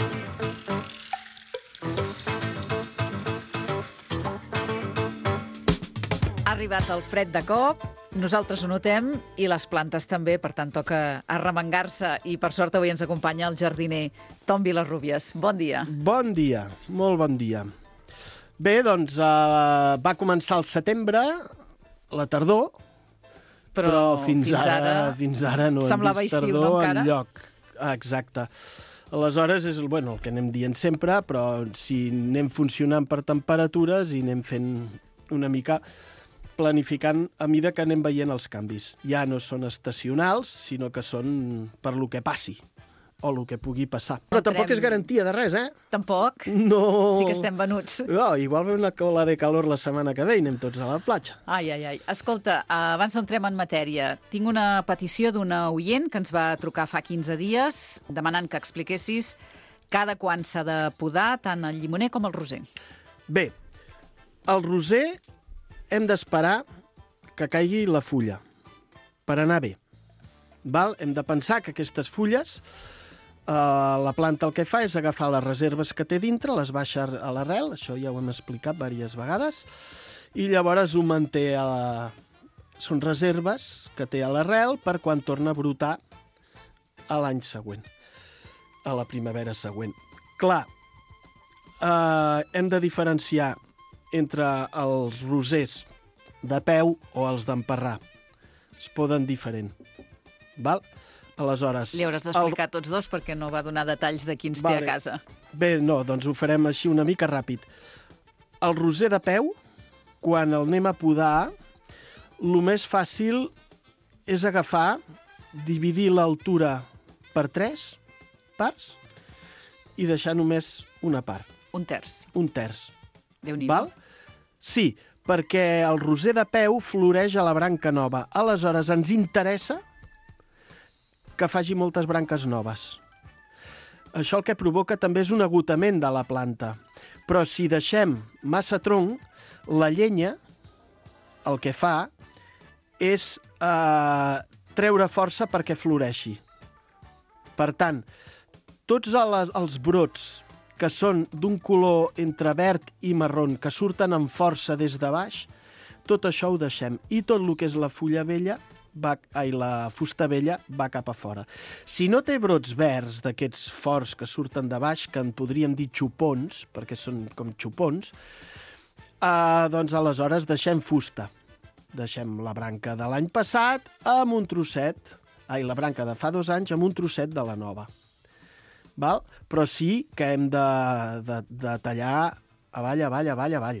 Ha arribat el fred de cop, nosaltres ho notem i les plantes també, per tant toca arremangar-se i per sort avui ens acompanya el jardiner Tom Vilarrubias. Bon dia. Bon dia, molt bon dia. Bé, doncs uh, va començar el setembre, la tardor, Però, però fins, fins ara, ara fins ara no hem semblava vist estiu, tardor no, encara? enlloc. Ah, exacte. Aleshores, és bueno, el que anem dient sempre, però si anem funcionant per temperatures i anem fent una mica planificant a mida que anem veient els canvis. Ja no són estacionals, sinó que són per lo que passi o el que pugui passar. Però Entrem... tampoc és garantia de res, eh? Tampoc? No. Sí que estem venuts. No, igual ve una cola de calor la setmana que ve i anem tots a la platja. Ai, ai, ai. Escolta, abans no entrem en matèria, tinc una petició d'una oient que ens va trucar fa quinze dies demanant que expliquessis cada quan s'ha de podar tant el llimoner com el roser. Bé, el roser hem d'esperar que caigui la fulla per anar bé. Val? Hem de pensar que aquestes fulles, Uh, la planta el que fa és agafar les reserves que té dintre, les baixa a l'arrel, això ja ho hem explicat diverses vegades, i llavors ho manté a la... Són reserves que té a l'arrel per quan torna a brotar a l'any següent, a la primavera següent. Clar, uh, hem de diferenciar entre els rosers de peu o els d'emparrar. Es poden diferent, val? Aleshores... Li hauràs d'explicar el... tots dos perquè no va donar detalls de quins vale. té a casa. Bé, no, doncs ho farem així una mica ràpid. El roser de peu, quan el anem a podar, el més fàcil és agafar, dividir l'altura per tres parts i deixar només una part. Un terç. Un terç. Déu-n'hi-do. Val? Sí, perquè el roser de peu floreix a la branca nova. Aleshores, ens interessa que faci moltes branques noves. Això el que provoca també és un agotament de la planta. Però si deixem massa tronc, la llenya el que fa és eh, treure força perquè floreixi. Per tant, tots els brots que són d'un color entre verd i marró, que surten amb força des de baix, tot això ho deixem. I tot el que és la fulla vella va, ai, la fusta vella va cap a fora. Si no té brots verds d'aquests forts que surten de baix, que en podríem dir xupons, perquè són com xupons, eh, doncs aleshores deixem fusta. Deixem la branca de l'any passat amb un trosset, ai, la branca de fa dos anys amb un trosset de la nova. Val? Però sí que hem de, de, de tallar avall, avall, avall, avall.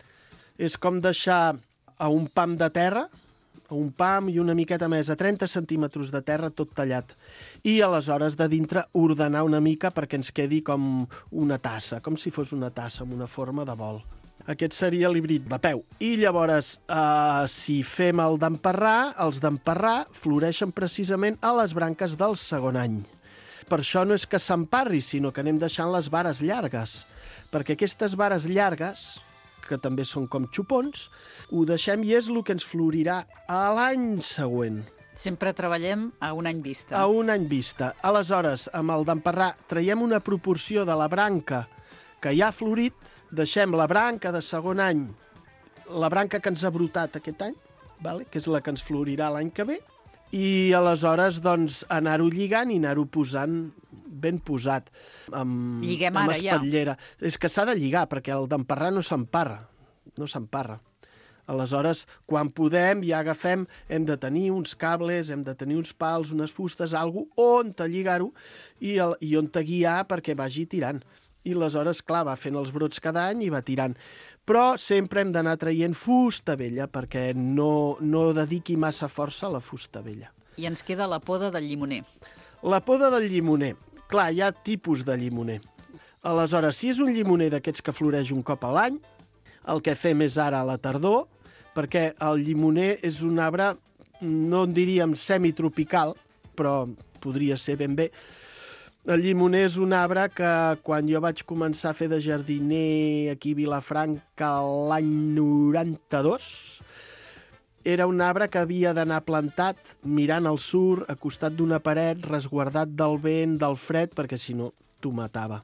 És com deixar a un pam de terra, un pam i una miqueta més, a trenta centímetres de terra, tot tallat. I aleshores de dintre ordenar una mica perquè ens quedi com una tassa, com si fos una tassa amb una forma de bol. Aquest seria l'híbrid de peu. I llavors, eh, si fem el d'emparrar, els d'emparrar floreixen precisament a les branques del segon any. Per això no és que s'emparri, sinó que anem deixant les vares llargues, perquè aquestes vares llargues, que també són com xupons, ho deixem i és el que ens florirà a l'any següent. Sempre treballem a un any vista. A un any vista. Aleshores, amb el d'emparrar, traiem una proporció de la branca que ja ha florit, deixem la branca de segon any, la branca que ens ha brotat aquest any, vale? Que és la que ens florirà l'any que ve, i aleshores doncs, anar-ho lligant i anar-ho posant ben posat, amb, Lliguem amb ara, ja. espatllera. És que s'ha de lligar, perquè el d'emparrar no s'emparra. No s'emparra. Aleshores, quan podem, ja agafem, hem de tenir uns cables, hem de tenir uns pals, unes fustes, alguna cosa, on te lligar-ho i, el, i on te guiar perquè vagi tirant. I aleshores, clar, va fent els brots cada any i va tirant. Però sempre hem d'anar traient fusta vella perquè no, no dediqui massa força a la fusta vella. I ens queda la poda del llimoner. La poda del llimoner. Clar, hi ha tipus de llimoner. Aleshores, si és un llimoner d'aquests que floreix un cop a l'any, el que fem és ara a la tardor, perquè el llimoner és un arbre, no en diríem semitropical, però podria ser ben bé. El llimoner és un arbre que quan jo vaig començar a fer de jardiner aquí a Vilafranca l'any noranta-dos, era un arbre que havia d'anar plantat mirant al sur, a costat d'una paret, resguardat del vent, del fred, perquè si no t'ho matava.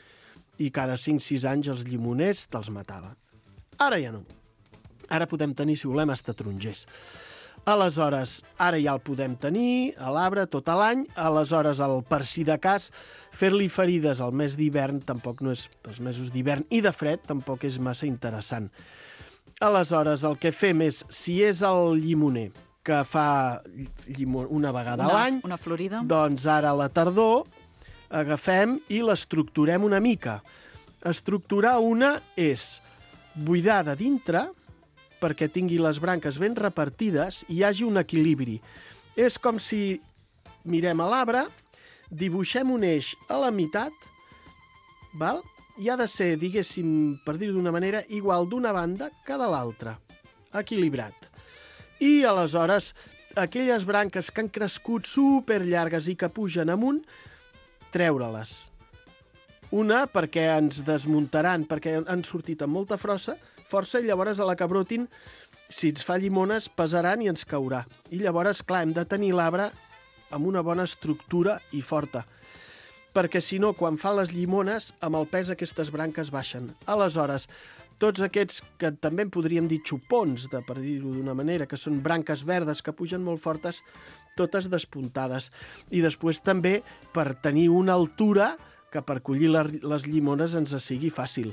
I cada cinc sis anys els llimoners te'ls matava. Ara ja no. Ara podem tenir, si volem, hasta tarongers. Aleshores, ara ja el podem tenir, a l'arbre, tot l'any. Aleshores, el, per si de cas, fer-li ferides al mes d'hivern, tampoc no és, els mesos d'hivern i de fred, tampoc és massa interessant. Aleshores, el que fem és, si és el llimoner que fa llimona una vegada Una- a l'any. una florida. Doncs ara a la tardor agafem i l'estructurem una mica. Estructurar una és buidar de dintre perquè tingui les branques ben repartides i hi hagi un equilibri. És com si mirem a l'arbre, dibuixem un eix a la meitat, val? I ha de ser, diguéssim, per dir-ho d'una manera, igual d'una banda que de l'altra, equilibrat. I aleshores, aquelles branques que han crescut superllargues i que pugen amunt, treure-les. Una, perquè ens desmuntaran, perquè han sortit amb molta força, força i llavors a la que brotin, si ens fa llimones, pesaran i ens caurà. I llavors, clar, hem de tenir l'arbre amb una bona estructura i forta, perquè si no, quan fan les llimones, amb el pes aquestes branques baixen. Aleshores, tots aquests que també en podríem dir xupons, de, per dir-ho d'una manera, que són branques verdes que pugen molt fortes, totes despuntades. I després també per tenir una altura que per collir les llimones ens sigui fàcil.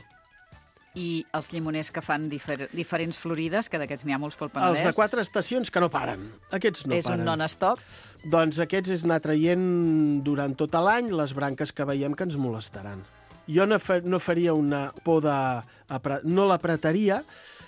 I els llimoners que fan difer diferents florides, que d'aquests n'hi ha molts pel Penedès. Els de quatre estacions que no paren. Aquests no és paren. un non-stop? Doncs aquests és anar traient durant tot l'any les branques que veiem que ens molestaran. Jo no, fa, no faria una poda, no l'apretaria,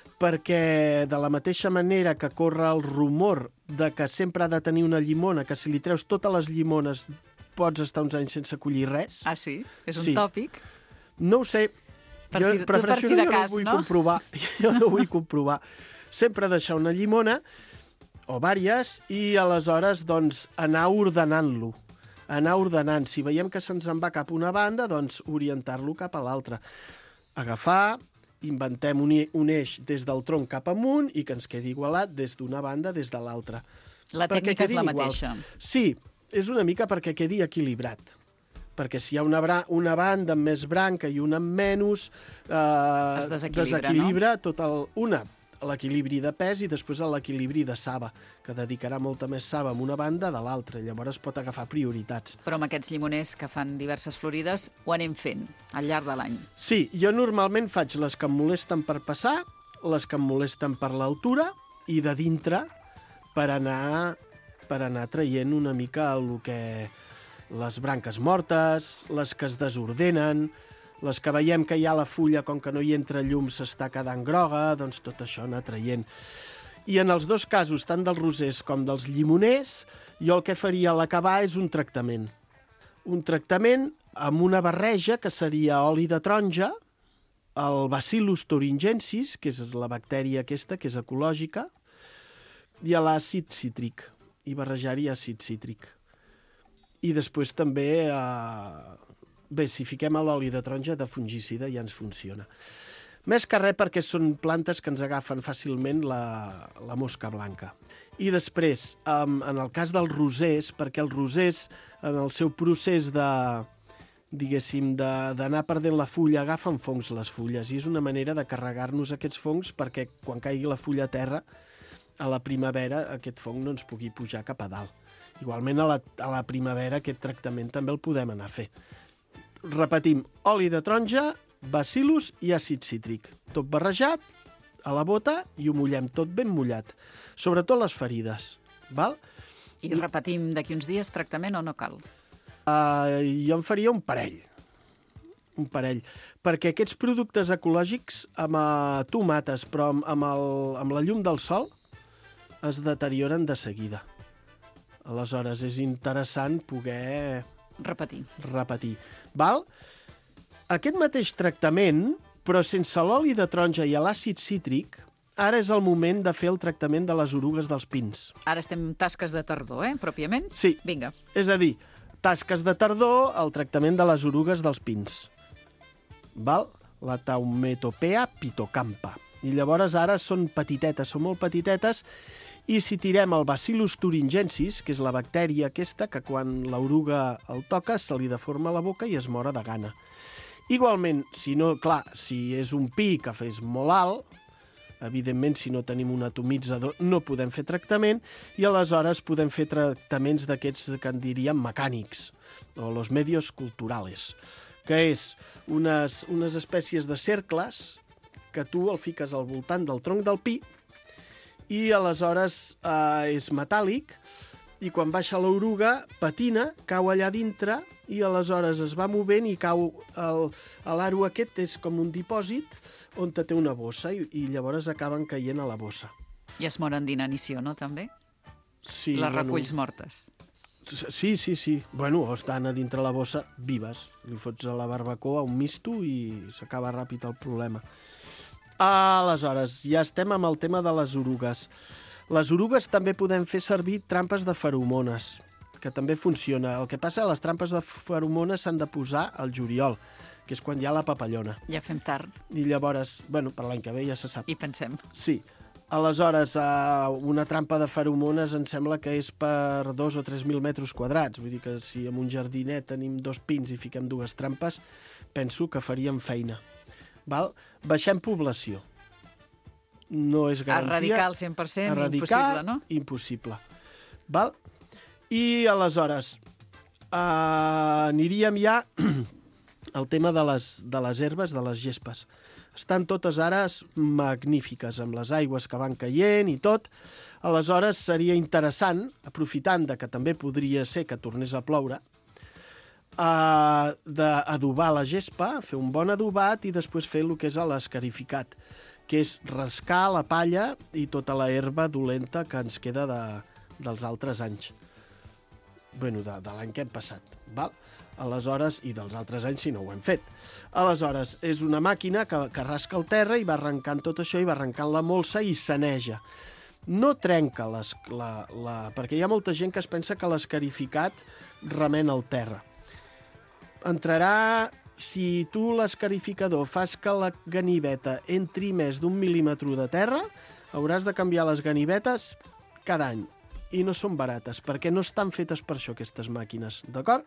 perquè de la mateixa manera que corre el rumor de que sempre ha de tenir una llimona, que si li treus totes les llimones pots estar uns anys sense collir res. Ah, sí? És un sí. tòpic? No ho sé. Per jo si, prefereixo per si de jo cas, no vull no? comprovar. Jo no vull comprovar. Sempre deixar una llimona o vàries i aleshores doncs, anar ordenant-lo. Anar ordenant. Si veiem que se'ns en va cap una banda, doncs orientar-lo cap a l'altra. Agafar, inventem un, un eix des del tronc cap amunt i que ens quedi igualat des d'una banda des de l'altra. La tècnica és la mateixa. Igual. Sí, és una mica perquè quedi equilibrat. Perquè si hi ha una, bra una banda amb més branca i una amb menys, eh, es desequilibra, desequilibra no? tot el, una, l'equilibri de pes i després l'equilibri de saba, que dedicarà molta més saba a una banda de l'altra. Llavors pot agafar prioritats. Però amb aquests llimoners que fan diverses florides ho anem fent al llarg de l'any. Sí, jo normalment faig les que em molesten per passar, les que em molesten per l'altura i de dintre per anar, per anar traient una mica el que... les branques mortes, les que es desordenen, les que veiem que hi ha la fulla, com que no hi entra llum, s'està quedant groga, doncs tot això anar traient. I en els dos casos, tant dels rosers com dels llimoners, jo el que faria a l'acabar és un tractament. Un tractament amb una barreja que seria oli de taronja, el Bacillus thuringiensis, que és la bactèria aquesta, que és ecològica, i l'àcid cítric, i barrejar-hi àcid cítric. I després també, eh, bé, si fiquem a l'oli de taronja de fungicida ja ens funciona. Més que res perquè són plantes que ens agafen fàcilment la, la mosca blanca. I després, um, en el cas dels rosers, perquè els rosers, en el seu procés de, diguéssim, d'anar perdent la fulla, agafen fongs les fulles, i és una manera de carregar-nos aquests fongs perquè quan caigui la fulla a terra, a la primavera, aquest fong no ens pugui pujar cap a dalt. Igualment, a la, a la primavera aquest tractament també el podem anar a fer. Repetim, oli de taronja, bacillus i àcid cítric. Tot barrejat, a la bota, i ho mullem tot ben mullat. Sobretot les ferides. Val? I repetim d'aquí uns dies tractament o no cal? Uh, jo en faria un parell. Un parell. Perquè aquests productes ecològics, amb uh, tomates, però amb, amb, el, amb la llum del sol, es deterioren de seguida. Aleshores, és interessant poder... Repetir. Repetir. Val? Aquest mateix tractament, però sense l'oli de taronja i l'àcid cítric, ara és el moment de fer el tractament de les orugues dels pins. Ara estem en tasques de tardor, eh, pròpiament? Sí. Vinga. És a dir, tasques de tardor, el tractament de les orugues dels pins. Val? La Taumetopea pitocampa. I llavors ara són petitetes, són molt petitetes, i si tirem el Bacillus thuringiensis, que és la bactèria aquesta, que quan l'oruga el toca se li deforma la boca i es mora de gana. Igualment, si no, clar, si és un pi que fes molt alt, evidentment, si no tenim un atomitzador, no podem fer tractament, i aleshores podem fer tractaments d'aquests que en diríem mecànics, o los medios culturales, que és unes, unes espècies de cercles que tu el fiques al voltant del tronc del pi i aleshores eh, és metàl·lic, i quan baixa l'oruga, patina, cau allà dintre, i aleshores es va movent i cau... L'aro aquest és com un dipòsit on té una bossa, i, i llavors acaben caient a la bossa. I es moren d'inanició, no, també? Sí, Les bueno, reculls mortes. Sí, sí, sí. Bueno, estan a dintre la bossa vives. Li fots a la barbacoa un misto i s'acaba ràpid el problema. Aleshores, ja estem amb el tema de les orugues. Les orugues també podem fer servir trampes de feromones, que també funciona. El que passa, les trampes de feromones s'han de posar al juliol, que és quan hi ha la papallona. Ja fem tard. I llavors, bueno, per l'any que ve ja se sap. I pensem. Sí. Aleshores, una trampa de feromones em sembla que és per dos o tres mil metres quadrats. Vull dir que si en un jardinet tenim dos pins i fiquem dues trampes, penso que faríem feina. Val? Baixem població. No és garantia. Erradicar el cent per cent, Erradicar, impossible, no? Impossible. Val? I aleshores, eh, aniríem ja al tema de les, de les herbes, de les gespes. Estan totes ara magnífiques, amb les aigües que van caient i tot. Aleshores, seria interessant, aprofitant de que també podria ser que tornés a ploure, Uh, d'adobar la gespa, fer un bon adobat i després fer el que és l'escarificat, que és rascar la palla i tota la herba dolenta que ens queda de, dels altres anys. Bueno, de, de l'any que hem passat, val? Aleshores, i dels altres anys si no ho hem fet. Aleshores, és una màquina que, que rasca el terra i va arrencant tot això i va arrencant la molsa i saneja. No trenca, les, la, la, perquè hi ha molta gent que es pensa que l'escarificat remena el terra. Entrarà, si tu l'escarificador fas que la ganiveta entri més d'un mil·límetre de terra, hauràs de canviar les ganivetes cada any. I no són barates, perquè no estan fetes per això, aquestes màquines, d'acord?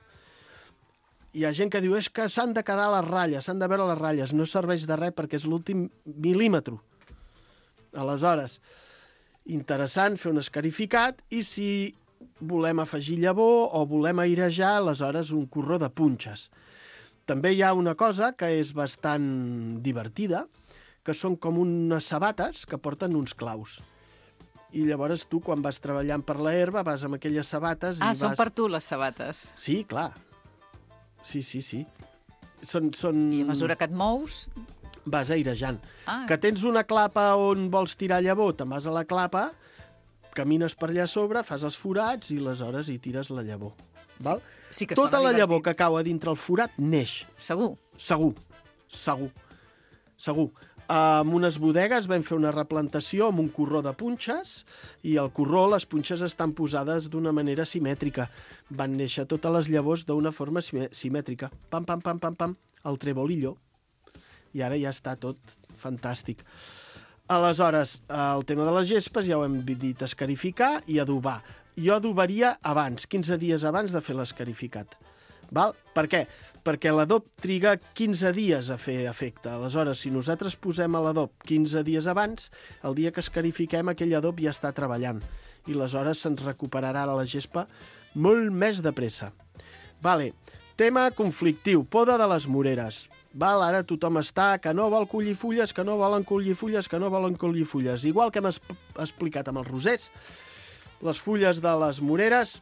Hi ha gent que diu, és que s'han de quedar les ratlles, s'han de veure les ratlles. No serveix de res perquè és l'últim mil·límetre. Aleshores, interessant fer un escarificat, i si volem afegir llavor o volem airejar, aleshores un corró de punxes. També hi ha una cosa que és bastant divertida, que són com unes sabates que porten uns claus. I llavors tu, quan vas treballant per la herba, vas amb aquelles sabates i ah, vas... són per tu, les sabates. Sí, clar. Sí, sí, sí. Són, són... I a mesura que et mous... Vas airejant. Ah. Que tens una clapa on vols tirar llavor, te'n vas a la clapa, camines per allà a sobre, fas els forats i aleshores hi tires la llavor. Val? Sí, sí que tota la divertit. llavor que cau a dintre el forat neix. Segur? Segur. Segur. Segur. Amb unes bodegues vam fer una replantació amb un corró de punxes i al corró les punxes estan posades d'una manera simètrica. Van néixer totes les llavors d'una forma simètrica. Pam, pam, pam, pam, pam. El trebolillo. I ara ja està tot fantàstic. Aleshores, el tema de les gespes ja ho hem dit, escarificar i adobar. Jo adobaria abans, quinze dies abans de fer l'escarificat. Val? Per què? Perquè l'adob triga quinze dies a fer efecte. Aleshores, si nosaltres posem a l'adob quinze dies abans, el dia que escarifiquem aquell adob ja està treballant. I aleshores se'ns recuperarà la gespa molt més de pressa. Vale. Tema conflictiu, poda de les moreres. Val, ara tothom està que no vol collir fulles, que no volen collir fulles, que no volen collir fulles. Igual que hem explicat amb els rosers, les fulles de les moreres,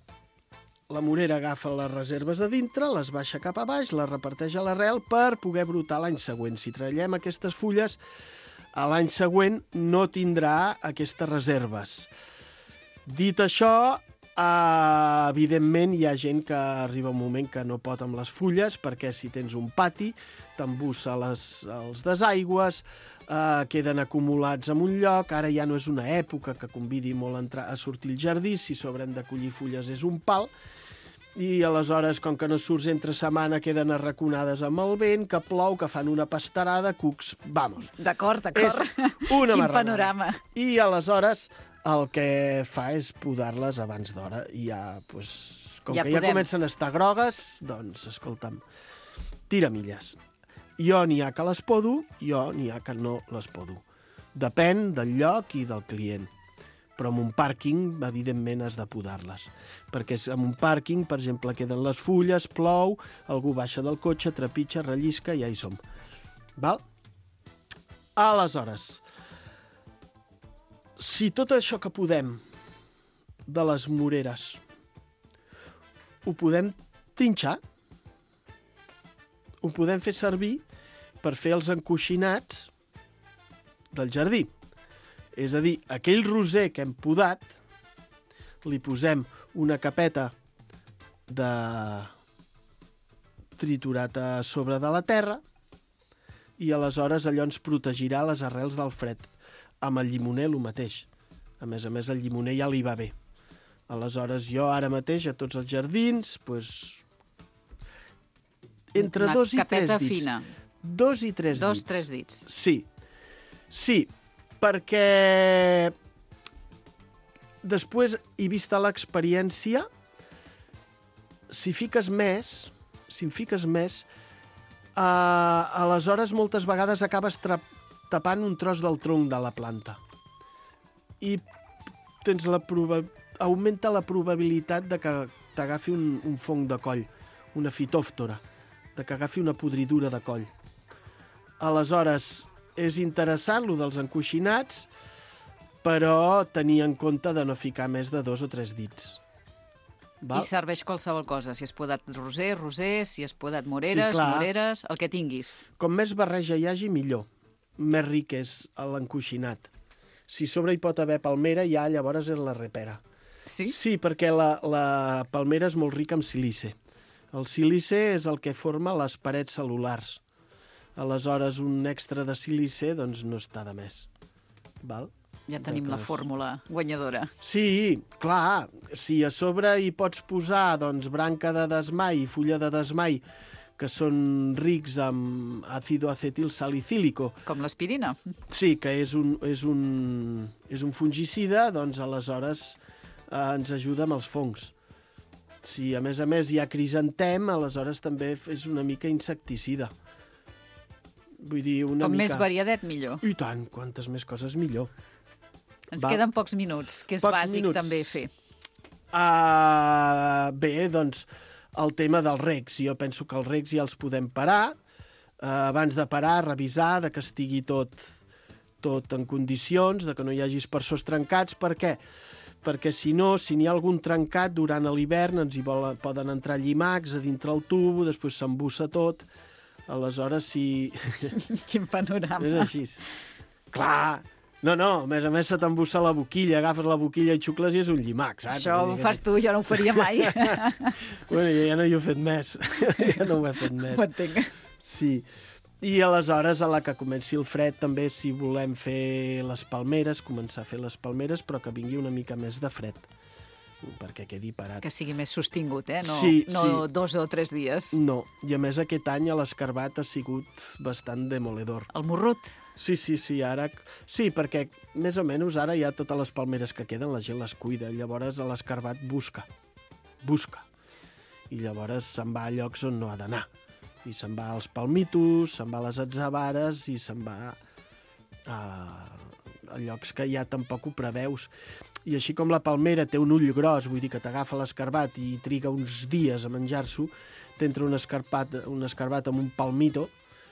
la morera agafa les reserves de dintre, les baixa cap a baix, les reparteix a l'arrel per poder brotar l'any següent. Si treballem aquestes fulles, a l'any següent no tindrà aquestes reserves. Dit això, Uh, evidentment hi ha gent que arriba un moment que no pot amb les fulles perquè si tens un pati t'embussa les, els desaigües, uh, queden acumulats en un lloc, ara ja no és una època que convidi molt a, entrar, a sortir al jardí, si sobre hem de collir fulles és un pal, i aleshores com que no surts entre setmana queden arraconades amb el vent, que plou, que fan una pastarada, cucs, vamos. D'acord, d'acord. És una Quin marranada. panorama. I aleshores el que fa és podar-les abans d'hora i ja, pues, com ja que podem. ja comencen a estar grogues, doncs, escolta'm, tira milles. Jo n'hi ha que les podo, jo n'hi ha que no les podo. Depèn del lloc i del client. Però en un pàrquing, evidentment, has de podar-les. Perquè en un pàrquing, per exemple, queden les fulles, plou, algú baixa del cotxe, trepitja, rellisca i ja hi som. Val? Aleshores, si tot això que podem de les moreres ho podem trinxar, ho podem fer servir per fer els encoixinats del jardí. És a dir, aquell roser que hem podat, li posem una capeta de triturat a sobre de la terra i aleshores allò ens protegirà les arrels del fred. Amb el llimoner el mateix. A més a més, el llimoner ja li va bé. Aleshores, jo ara mateix a tots els jardins, doncs, entre Una dos i tres capeta dits. fina. Dos i tres Dos, dits. tres dits. Sí. Sí, perquè després, i vista l'experiència, si fiques més, si en fiques més, eh, aleshores moltes vegades acabes tra- tapant un tros del tronc de la planta. I tens la proba... augmenta la probabilitat de que t'agafi un, un fong de coll, una fitòftora, de que agafi una podridura de coll. Aleshores, és interessant, lo dels encoixinats, però tenir en compte de no ficar més de dos o tres dits. Val? I serveix qualsevol cosa. Si has podat roser, roser, si has podat moreres, Sí, esclar. moreres, el que tinguis. Com més barreja hi hagi, millor. Més ric és l'encoixinat. Si sobre hi pot haver palmera, ja llavors és la repera. Sí? Sí, perquè la, la palmera és molt rica en silice. El silice és el que forma les parets cel·lulars. Aleshores, un extra de silice doncs, no està de més. Val? Ja tenim la fórmula guanyadora. Sí, clar. Si a sobre hi pots posar doncs, branca de desmai i fulla de desmai, que són rics amb àcido acetil salicílico. Com l'aspirina. Sí, que és un, és un, és un fungicida, doncs aleshores eh, ens ajuda amb els fongs. Si a més a més hi ha crisantem, aleshores també és una mica insecticida. Vull dir, una Com mica... més variadet, millor. I tant, quantes més coses millor. Ens Va. queden pocs minuts, que és Pocs bàsic minuts. també fer. Uh, bé, doncs, el tema dels regs. Jo penso que els regs ja els podem parar. Uh, abans de parar, revisar, de que estigui tot, tot en condicions, de que no hi hagi espersors trencats. Per què? Perquè si no, si n'hi ha algun trencat durant l'hivern, ens hi volen, poden entrar llimacs a dintre el tubo, després s'embussa tot. Aleshores, si... Quin panorama. És així. Clar. No, no, a més a més se t'embussa la boquilla, agafes la boquilla i xucles i és un llimac, saps? Això ho fas tu, jo no ho faria mai. Bueno, jo ja no hi he fet més. Ja no ho he fet més. Ho entenc. Sí. I aleshores, a la que comenci el fred, també, si volem fer les palmeres, començar a fer les palmeres, però que vingui una mica més de fred, perquè quedi parat. Que sigui més sostingut, eh? No, Sí, no sí. dos o tres dies. No, i a més aquest any l'escarbat ha sigut bastant demoledor. El morrut. Sí, sí, sí, ara... Sí, perquè més o menys ara ja totes les palmeres que queden la gent les cuida, llavors l'escarbat busca, busca, i llavors se'n va a llocs on no ha d'anar. I se'n va als palmitos, se'n va a les atzabares i se'n va a, a llocs que ja tampoc ho preveus. I així com la palmera té un ull gros, vull dir que t'agafa l'escarbat i triga uns dies a menjar-s'ho, t'entra un escarbat, un escarbat amb un palmito,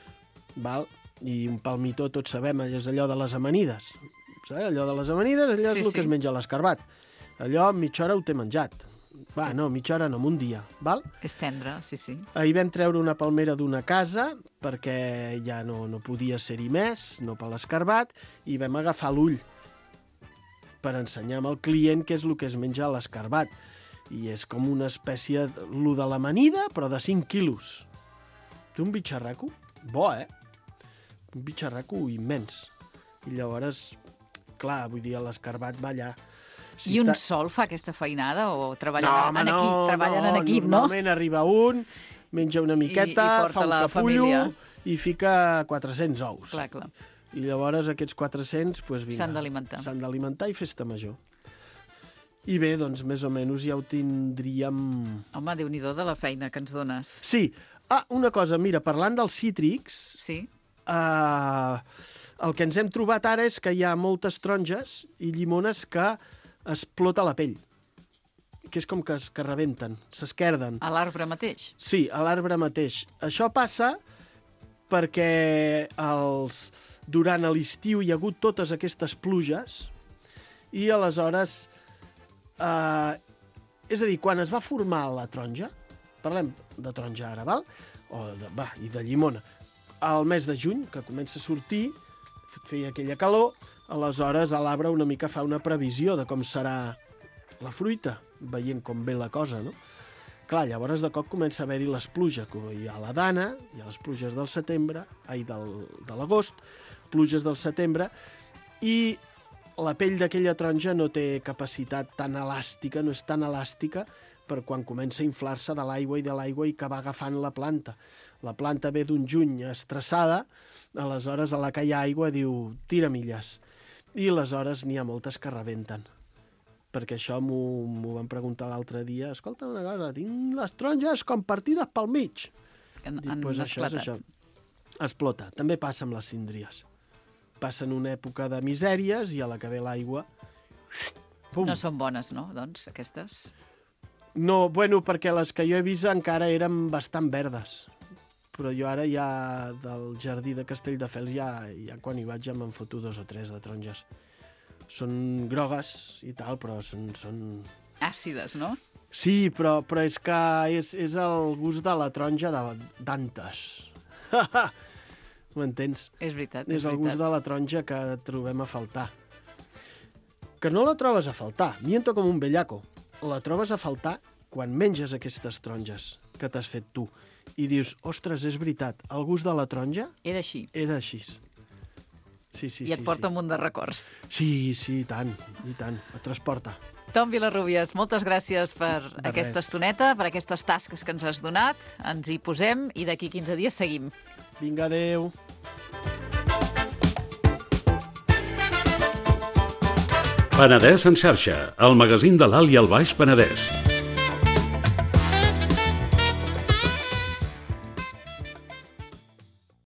val? I un palmitó, tots sabem, és allò de les amanides. Saps? Allò de les amanides, allò Sí, és el sí. que es menja l'escarbat. Allò en mitja hora ho té menjat. Va, no, mitja hora no, en un dia, val? És tendre, sí, sí. Ahir vam treure una palmera d'una casa perquè ja no, no podia ser-hi més, no per l'escarbat, i vam agafar l'ull per ensenyar al client què és el que es menja a l'escarbat. I és com una espècie, de, lo de l'amanida, però de cinc quilos. Té un bitxarraco bo, eh? Un bitxarraco immens. I llavors, clar, vull dir, l'escarbat va allà. Si I un està... sol fa aquesta feinada o treballen, no, home, en, equip, no, treballen no, en equip, no? Normalment arriba un, menja una miqueta, I, i porta fa un la capullo família. i fica quatre-cents ous. Clar, clar. I llavors aquests quatre-cents pues, vinga, S'han d'alimentar. S'han d'alimentar i festa major. I bé, doncs, més o menys ja ho tindríem... Home, Déu-n'hi-do de la feina que ens dones. Sí. Ah, una cosa, mira, parlant dels cítrics... Sí. Uh, el que ens hem trobat ara és que hi ha moltes taronges i llimones que explota la pell, que és com que es que rebenten, s'esquerden. A l'arbre mateix? Sí, a l'arbre mateix. Això passa perquè els... durant l'estiu hi ha hagut totes aquestes pluges I aleshores, eh, és a dir, quan es va formar la taronja, parlem de taronja ara, val? O de, va, i de llimona, al mes de juny, que comença a sortir, feia aquella calor, aleshores l'arbre una mica fa una previsió de com serà la fruita, veient com ve la cosa, no? Clar, llavors de cop comença a haver-hi les pluges, com hi ha la dana, hi ha les pluges del setembre, ai, del, de l'agost, pluges del setembre, i la pell d'aquella taronja no té capacitat tan elàstica, no és tan elàstica per quan comença a inflar-se de l'aigua i de l'aigua i que va agafant la planta. La planta ve d'un juny estressada, aleshores a la que hi ha aigua diu tira milles. I aleshores n'hi ha moltes que rebenten. Perquè això m'ho van preguntar l'altre dia. Escolta una cosa, tinc les taronges com partides pel mig. Han, Dic, han pues això és esclatat. això. Explota. També passa amb les síndries. Passen una època de misèries i a la que ve l'aigua... No són bones, no, doncs, aquestes? No, bueno, perquè les que jo he vist encara eren bastant verdes. Però jo ara ja del jardí de Castelldefels ja, ja quan hi vaig ja me'n foto dos o tres de taronges. Són grogues i tal, però són... són... Àcides, no? Sí, però, però és que és, és el gust de la taronja d'antes. M'entens? És veritat, és, és el veritat. gust de la taronja que trobem a faltar. Que no la trobes a faltar, miento com un bellaco. La trobes a faltar quan menges aquestes taronges que t'has fet tu i dius, ostres, és veritat, el gust de la taronja... Era així. Era així. Sí, sí, I et sí, porta sí. un munt de records. Sí, sí, i tant, i tant. Et transporta. Tom Vilarrubias, moltes gràcies per De aquesta res. estoneta, per aquestes tasques que ens has donat. Ens hi posem i d'aquí quinze dies seguim. Vinga, adeu. Penedès en xarxa, el magazín de l'Alt i el Baix Penedès.